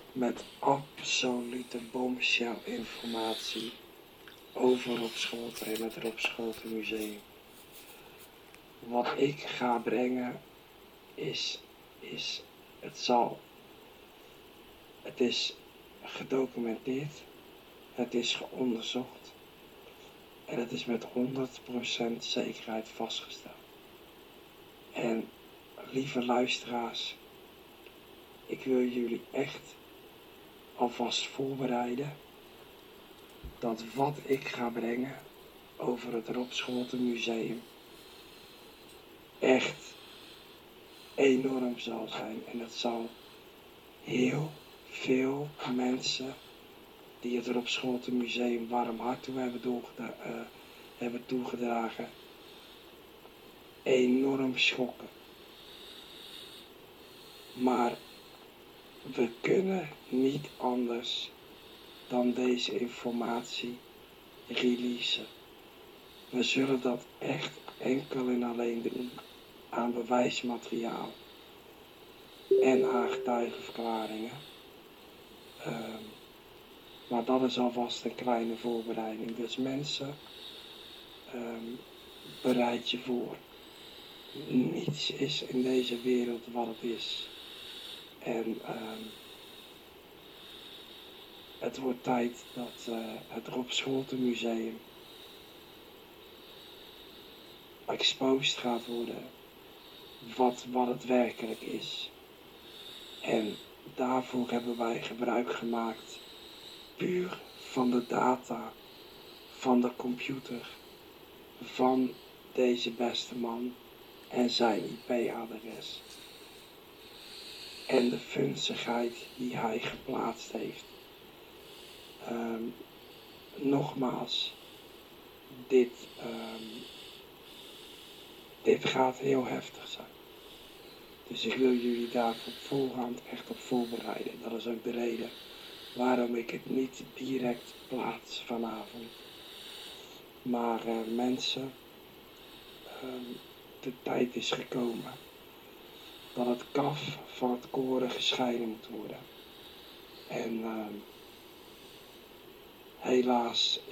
met absolute bombshell informatie over Rob Scholten en het Rob Scholten Museum. Wat ik ga brengen is het is gedocumenteerd, het is geonderzocht en het is met 100% zekerheid vastgesteld. En lieve luisteraars, ik wil jullie echt alvast voorbereiden dat wat ik ga brengen over het Rob Scholten Museum echt enorm zal zijn. En dat zal heel veel mensen die het Rob Scholten Museum warm hart toe hebben toegedragen, enorm schokken. Maar we kunnen niet anders dan deze informatie releasen. We zullen dat echt enkel en alleen doen aan bewijsmateriaal en aan getuigenverklaringen. Maar dat is alvast een kleine voorbereiding. Dus mensen, bereid je voor. Niets is in deze wereld wat het is. En het wordt tijd dat het Rob Scholten Museum exposed gaat worden wat het werkelijk is. En daarvoor hebben wij gebruik gemaakt puur van de data, van de computer, van deze beste man en zijn IP-adres. En de funzigheid die hij geplaatst heeft. Nogmaals, dit gaat heel heftig zijn. Dus ik wil jullie daar op voorhand echt op voorbereiden. Dat is ook de reden waarom ik het niet direct plaats vanavond. Maar mensen, de tijd is gekomen dat het kaf van het koren gescheiden moet worden. En helaas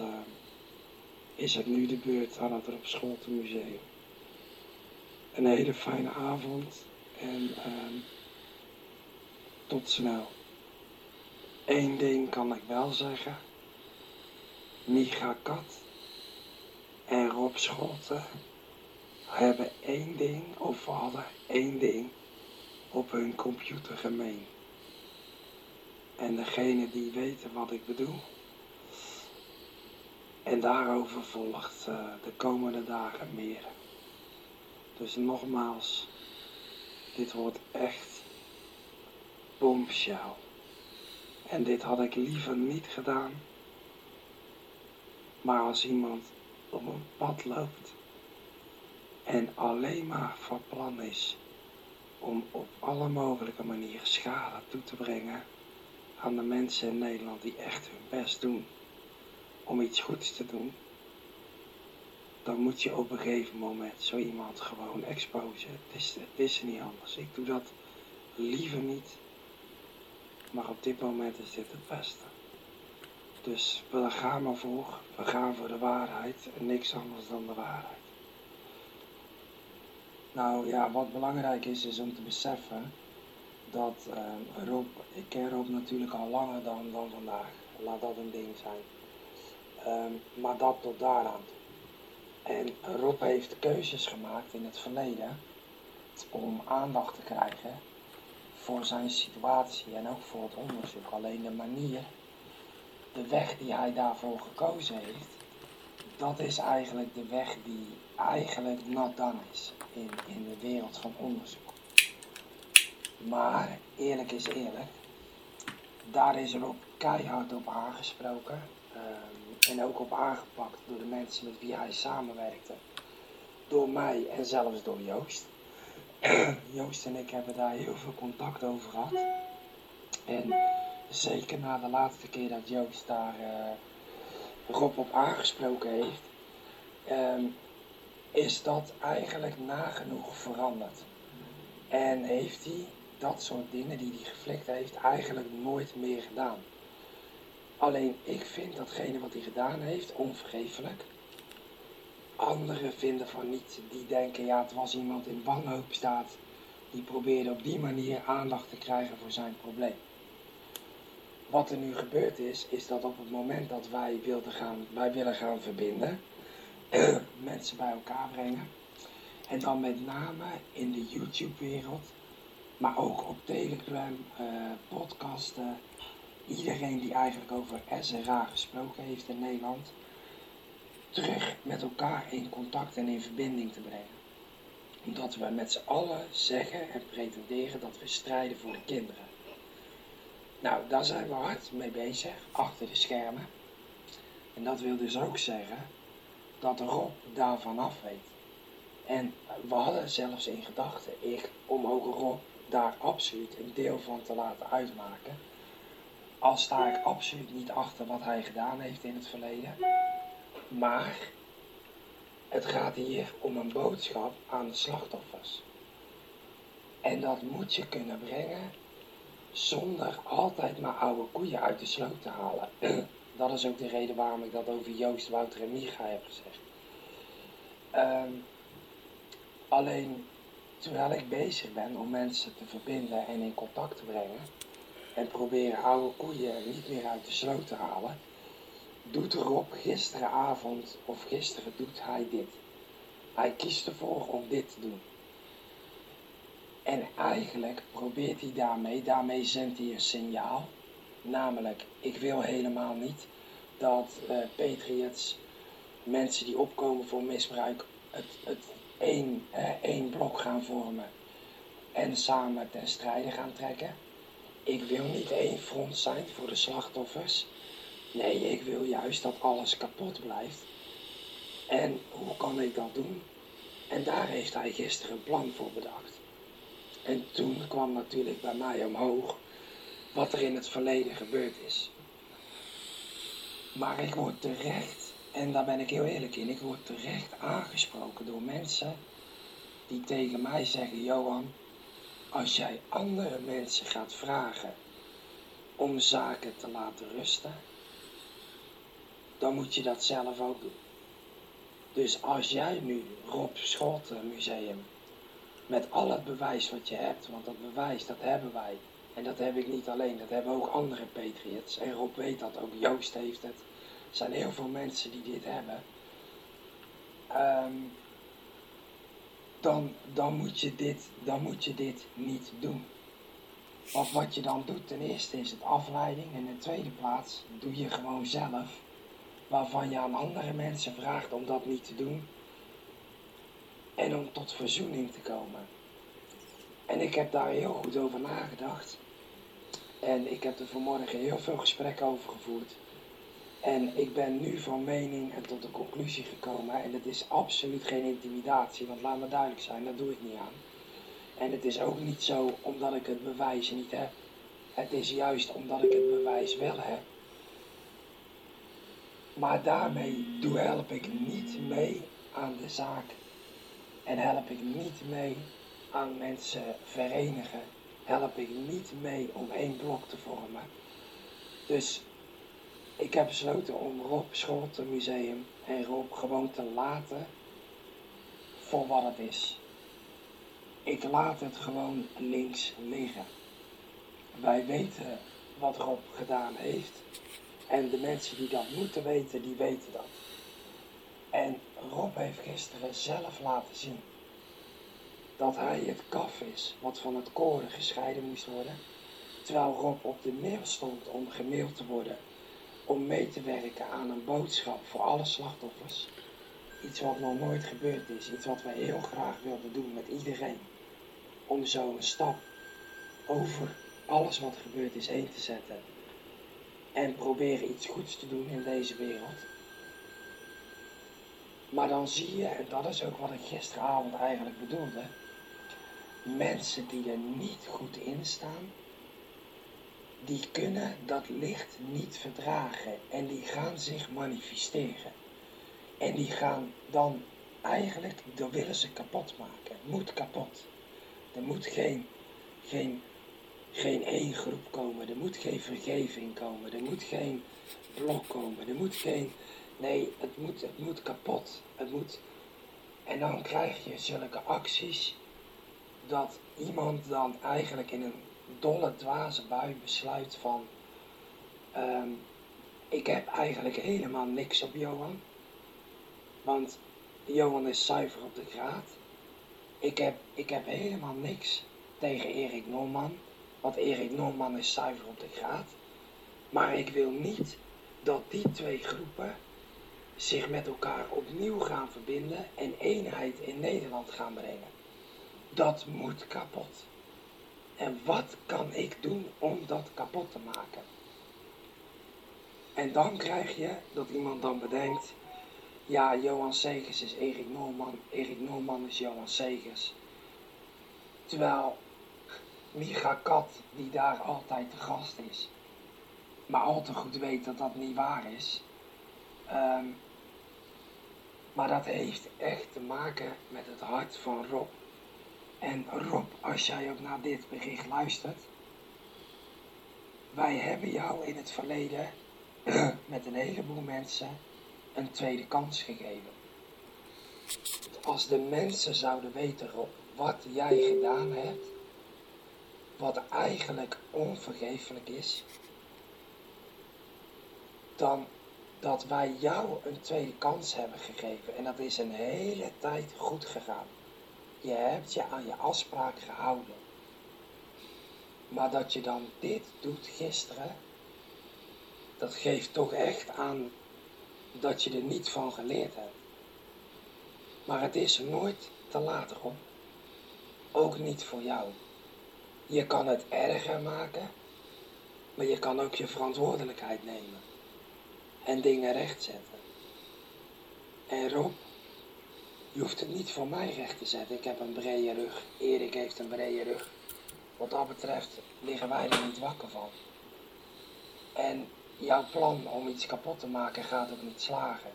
is het nu de beurt aan het Rob Scholten Museum. Een hele fijne avond en tot snel. Eén ding kan ik wel zeggen. Micha Kat en Rob Scholten hadden één ding op hun computer gemeen. En degene die weten wat ik bedoel. En daarover volgt de komende dagen meer. Dus nogmaals, dit wordt echt bombshell. En dit had ik liever niet gedaan. Maar als iemand op een pad loopt en alleen maar van plan is om op alle mogelijke manieren schade toe te brengen aan de mensen in Nederland die echt hun best doen om iets goeds te doen, dan moet je op een gegeven moment zo iemand gewoon exposen. Het is niet anders. Ik doe dat liever niet, maar op dit moment is dit het beste. Dus we gaan maar voor. We gaan voor de waarheid en niks anders dan de waarheid. Nou ja, wat belangrijk is om te beseffen dat Rob, ik ken Rob natuurlijk al langer dan vandaag. Laat dat een ding zijn. Maar dat tot daaraan. En Rob heeft keuzes gemaakt in het verleden om aandacht te krijgen voor zijn situatie en ook voor het onderzoek. Alleen de manier, de weg die hij daarvoor gekozen heeft, dat is eigenlijk de weg die eigenlijk not done is in de wereld van onderzoek. Maar eerlijk is eerlijk, daar is er ook keihard op aangesproken en ook op aangepakt door de mensen met wie hij samenwerkte. Door mij en zelfs door Joost. Joost en ik hebben daar heel veel contact over gehad. En zeker na de laatste keer dat Joost daar Rob op aangesproken heeft, is dat eigenlijk nagenoeg veranderd. En heeft hij dat soort dingen die hij geflikt heeft eigenlijk nooit meer gedaan. Alleen ik vind datgene wat hij gedaan heeft onvergeeflijk. Anderen vinden van niet, die denken ja het was iemand in wanhoopsstaat. Die probeerde op die manier aandacht te krijgen voor zijn probleem. Wat er nu gebeurd is dat op het moment dat wij willen gaan verbinden, mensen bij elkaar brengen. En dan met name in de YouTube-wereld, maar ook op Telegram, podcasten. Iedereen die eigenlijk over SRA gesproken heeft in Nederland, terug met elkaar in contact en in verbinding te brengen. Omdat we met z'n allen zeggen en pretenderen dat we strijden voor de kinderen. Nou, daar zijn we hard mee bezig, achter de schermen. En dat wil dus ook zeggen dat Rob daarvan af weet. En we hadden zelfs in gedachten, om ook Rob daar absoluut een deel van te laten uitmaken. Al sta ik absoluut niet achter wat hij gedaan heeft in het verleden. Maar het gaat hier om een boodschap aan de slachtoffers. En dat moet je kunnen brengen zonder altijd maar oude koeien uit de sloot te halen. Dat is ook de reden waarom ik dat over Joost, Wouter en Micha heb gezegd. Alleen terwijl ik bezig ben om mensen te verbinden en in contact te brengen en proberen oude koeien niet meer uit de sloot te halen, doet Rob gisteravond of gisteren doet hij dit. Hij kiest ervoor om dit te doen. En eigenlijk probeert hij daarmee zendt hij een signaal. Namelijk, ik wil helemaal niet dat patriots, mensen die opkomen voor misbruik, één blok gaan vormen en samen ten strijde gaan trekken. Ik wil niet één front zijn voor de slachtoffers. Nee, ik wil juist dat alles kapot blijft. En hoe kan ik dat doen? En daar heeft hij gisteren een plan voor bedacht. En toen kwam natuurlijk bij mij omhoog wat er in het verleden gebeurd is. Maar ik word terecht, en daar ben ik heel eerlijk in, ik word terecht aangesproken door mensen die tegen mij zeggen, Johan, als jij andere mensen gaat vragen om zaken te laten rusten, dan moet je dat zelf ook doen. Dus als jij nu Rob Scholten Museum, met al het bewijs wat je hebt, want dat bewijs dat hebben wij, en dat heb ik niet alleen, dat hebben ook andere patriots, en Rob weet dat, ook Joost heeft het, er zijn heel veel mensen die dit hebben, dan moet je dit niet doen. Want wat je dan doet, ten eerste is het afleiding, en in de tweede plaats doe je gewoon zelf, waarvan je aan andere mensen vraagt om dat niet te doen, en om tot verzoening te komen. En ik heb daar heel goed over nagedacht. En ik heb er vanmorgen heel veel gesprekken over gevoerd. En ik ben nu van mening en tot de conclusie gekomen. En het is absoluut geen intimidatie, want laat me duidelijk zijn, daar doe ik niet aan. En het is ook niet zo omdat ik het bewijs niet heb. Het is juist omdat ik het bewijs wel heb. Maar daarmee help ik niet mee aan de zaak. En help ik niet mee aan mensen verenigen. Help ik niet mee om één blok te vormen. Dus ik heb besloten om Rob Scholten Museum en Rob gewoon te laten voor wat het is. Ik laat het gewoon links liggen. Wij weten wat Rob gedaan heeft. En de mensen die dat moeten weten, die weten dat. En Rob heeft gisteren zelf laten zien dat hij het kaf is wat van het koren gescheiden moest worden. Terwijl Rob op de mail stond om gemaild te worden om mee te werken aan een boodschap voor alle slachtoffers. Iets wat nog nooit gebeurd is, iets wat wij heel graag wilden doen met iedereen. Om zo een stap over alles wat er gebeurd is heen te zetten. En proberen iets goeds te doen in deze wereld. Maar dan zie je, en dat is ook wat ik gisteravond eigenlijk bedoelde, mensen die er niet goed in staan, die kunnen dat licht niet verdragen en die gaan zich manifesteren. En die gaan dan eigenlijk, dan willen ze kapot maken. Het moet kapot. Er moet geen geen één groep komen. Er moet geen vergeving komen. Er moet geen blok komen. Er moet geen... Nee, het moet kapot. Het moet... En dan krijg je zulke acties dat iemand dan eigenlijk in een dolle dwaze bui besluit van... ik heb eigenlijk helemaal niks op Johan. Want Johan is zuiver op de graad. Ik heb helemaal niks tegen Erik Norman. Want Erik Norman is zuiver op de graad. Maar ik wil niet dat die twee groepen zich met elkaar opnieuw gaan verbinden en eenheid in Nederland gaan brengen. Dat moet kapot. En wat kan ik doen om dat kapot te maken? En dan krijg je dat iemand dan bedenkt... Ja, Johan Segers is Erik Norman. Erik Norman is Johan Segers. Terwijl Micha Kat, die daar altijd de gast is, maar al te goed weet dat dat niet waar is. Maar dat heeft echt te maken met het hart van Rob. En Rob, als jij ook naar dit bericht luistert, wij hebben jou in het verleden met een heleboel mensen een tweede kans gegeven. Als de mensen zouden weten, Rob, wat jij gedaan hebt, wat eigenlijk onvergeeflijk is, dan dat wij jou een tweede kans hebben gegeven. En dat is een hele tijd goed gegaan. Je hebt je aan je afspraak gehouden. Maar dat je dan dit doet gisteren, dat geeft toch echt aan dat je er niet van geleerd hebt. Maar het is nooit te laat, Rob. Ook niet voor jou. Je kan het erger maken, maar je kan ook je verantwoordelijkheid nemen. En dingen rechtzetten. En Rob, je hoeft het niet voor mij recht te zetten. Ik heb een brede rug. Erik heeft een brede rug. Wat dat betreft liggen wij er niet wakker van. En jouw plan om iets kapot te maken gaat ook niet slagen.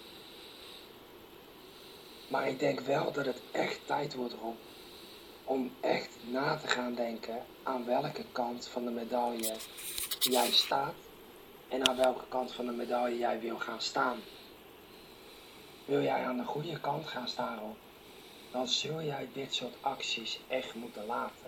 Maar ik denk wel dat het echt tijd wordt, Rob, om echt na te gaan denken aan welke kant van de medaille jij staat en aan welke kant van de medaille jij wil gaan staan. Wil jij aan de goede kant gaan staan, Rob, dan zul jij dit soort acties echt moeten laten.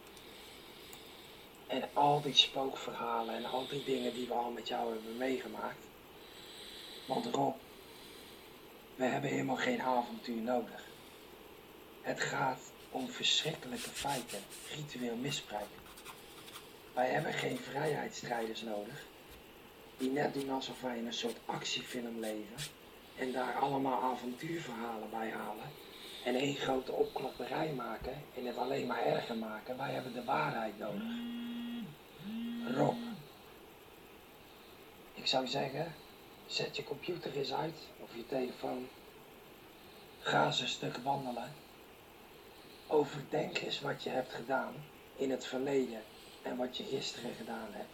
En al die spookverhalen en al die dingen die we al met jou hebben meegemaakt. Want Rob, we hebben helemaal geen avontuur nodig. Het gaat om verschrikkelijke feiten, ritueel misbruik. Wij hebben geen vrijheidsstrijders nodig, die net doen alsof wij in een soort actiefilm leven en daar allemaal avontuurverhalen bij halen en één grote opklopperij maken en het alleen maar erger maken. Wij hebben de waarheid nodig. Rob, ik zou zeggen, zet je computer eens uit of je telefoon. Ga eens een stuk wandelen. Overdenk eens wat je hebt gedaan in het verleden en wat je gisteren gedaan hebt.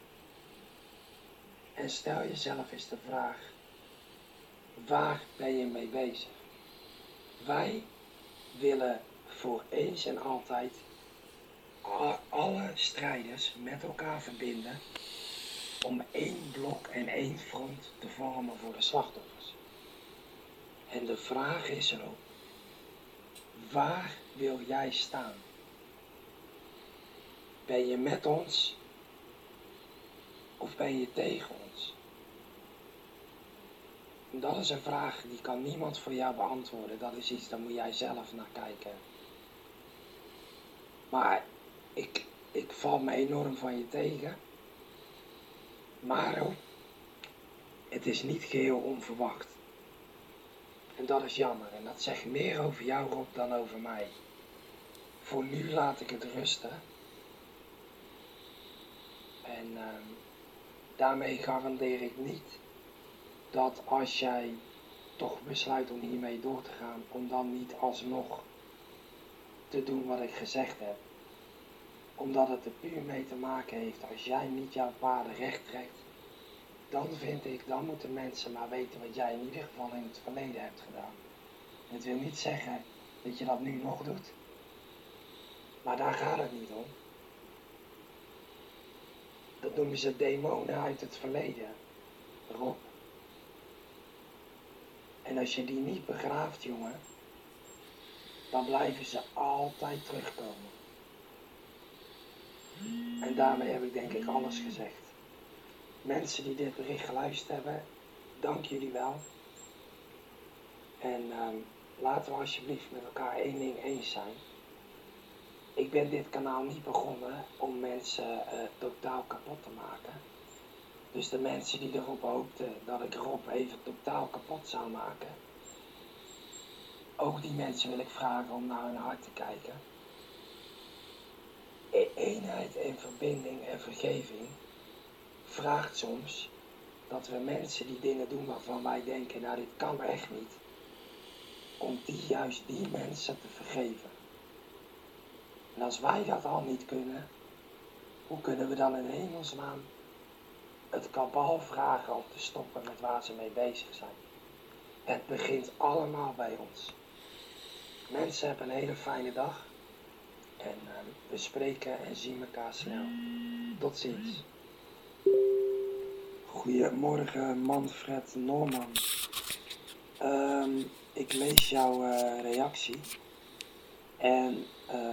En stel jezelf eens de vraag, waar ben je mee bezig? Wij willen voor eens en altijd alle strijders met elkaar verbinden om één blok en één front te vormen voor de slachtoffers. En de vraag is erop, waar wil jij staan? Ben je met ons of ben je tegen ons? En dat is een vraag die kan niemand voor jou beantwoorden. Dat is iets, daar moet jij zelf naar kijken. Maar ik val me enorm van je tegen. Maar het is niet geheel onverwacht. En dat is jammer. En dat zegt meer over jou, Rob, dan over mij. Voor nu laat ik het rusten. En daarmee garandeer ik niet dat als jij toch besluit om hiermee door te gaan, om dan niet alsnog te doen wat ik gezegd heb. Omdat het er puur mee te maken heeft, als jij niet jouw paden recht trekt, dan vind ik, dan moeten mensen maar weten wat jij in ieder geval in het verleden hebt gedaan. Het wil niet zeggen dat je dat nu nog doet. Maar daar gaat het niet om. Dat noemen ze demonen uit het verleden, Rob. En als je die niet begraaft, jongen, dan blijven ze altijd terugkomen. En daarmee heb ik denk ik alles gezegd. Mensen die dit bericht geluisterd hebben, dank jullie wel. En laten we alsjeblieft met elkaar één ding eens zijn. Ik ben dit kanaal niet begonnen om mensen totaal kapot te maken. Dus de mensen die erop hoopten dat ik Rob even totaal kapot zou maken. Ook die mensen wil ik vragen om naar hun hart te kijken. Eenheid en verbinding en vergeving vraagt soms dat we mensen die dingen doen waarvan wij denken, nou dit kan echt niet, om juist die mensen te vergeven. En als wij dat al niet kunnen, hoe kunnen we dan in hemelsnaam het kabal vragen om te stoppen met waar ze mee bezig zijn? Het begint allemaal bij ons. Mensen hebben een hele fijne dag. En we spreken en zien elkaar snel. Tot ziens. Goedemorgen Manfred Norman. Ik lees jouw reactie. En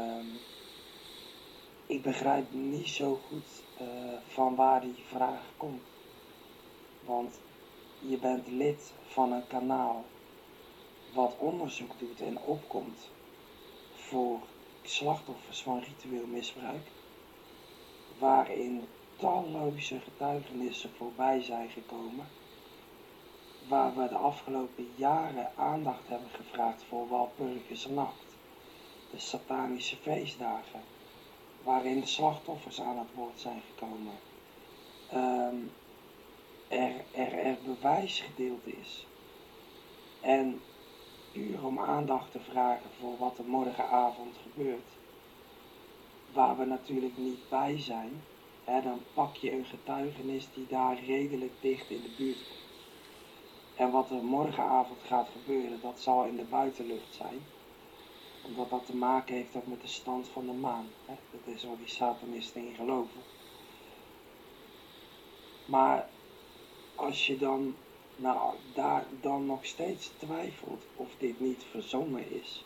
ik begrijp niet zo goed van waar die vraag komt. Want je bent lid van een kanaal wat onderzoek doet en opkomt voor slachtoffers van ritueel misbruik, waarin talloze getuigenissen voorbij zijn gekomen, waar we de afgelopen jaren aandacht hebben gevraagd voor Walpurgisnacht, de satanische feestdagen, waarin de slachtoffers aan het woord zijn gekomen, er bewijs gedeeld is en puur om aandacht te vragen voor wat er morgenavond gebeurt, waar we natuurlijk niet bij zijn, dan pak je een getuigenis die daar redelijk dicht in de buurt komt. En wat er morgenavond gaat gebeuren, dat zal in de buitenlucht zijn, omdat dat te maken heeft ook met de stand van de maan. Dat is waar die satanisten in geloven. Maar als je dan daar dan nog steeds twijfelt of dit niet verzonnen is.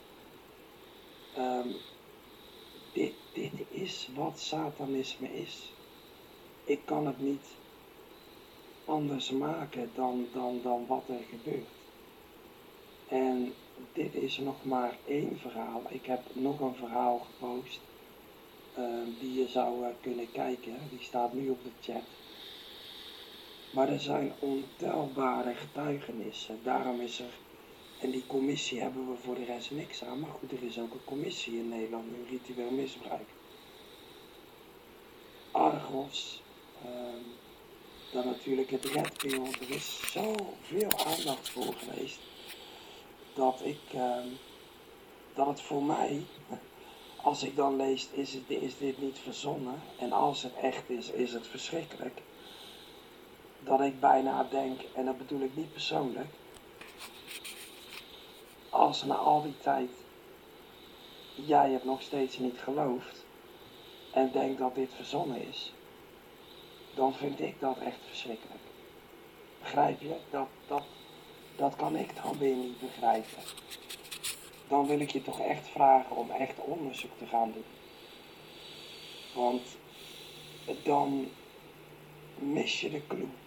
Dit is wat satanisme is. Ik kan het niet anders maken dan wat er gebeurt. En dit is nog maar één verhaal. Ik heb nog een verhaal gepost die je zou kunnen kijken. Die staat nu op de chat. Maar er zijn ontelbare getuigenissen. Daarom is er, en die commissie hebben we voor de rest niks aan. Maar goed, er is ook een commissie in Nederland, een ritueel misbruik. Argos, dan natuurlijk het Red Pill. Er is zoveel aandacht voor geweest, dat het voor mij, als ik dan lees, is dit niet verzonnen. En als het echt is het verschrikkelijk. Dat ik bijna denk, en dat bedoel ik niet persoonlijk, als na al die tijd jij het nog steeds niet gelooft en denkt dat dit verzonnen is, dan vind ik dat echt verschrikkelijk. Begrijp je? Dat kan ik dan weer niet begrijpen. Dan wil ik je toch echt vragen om echt onderzoek te gaan doen. Want dan mis je de clue.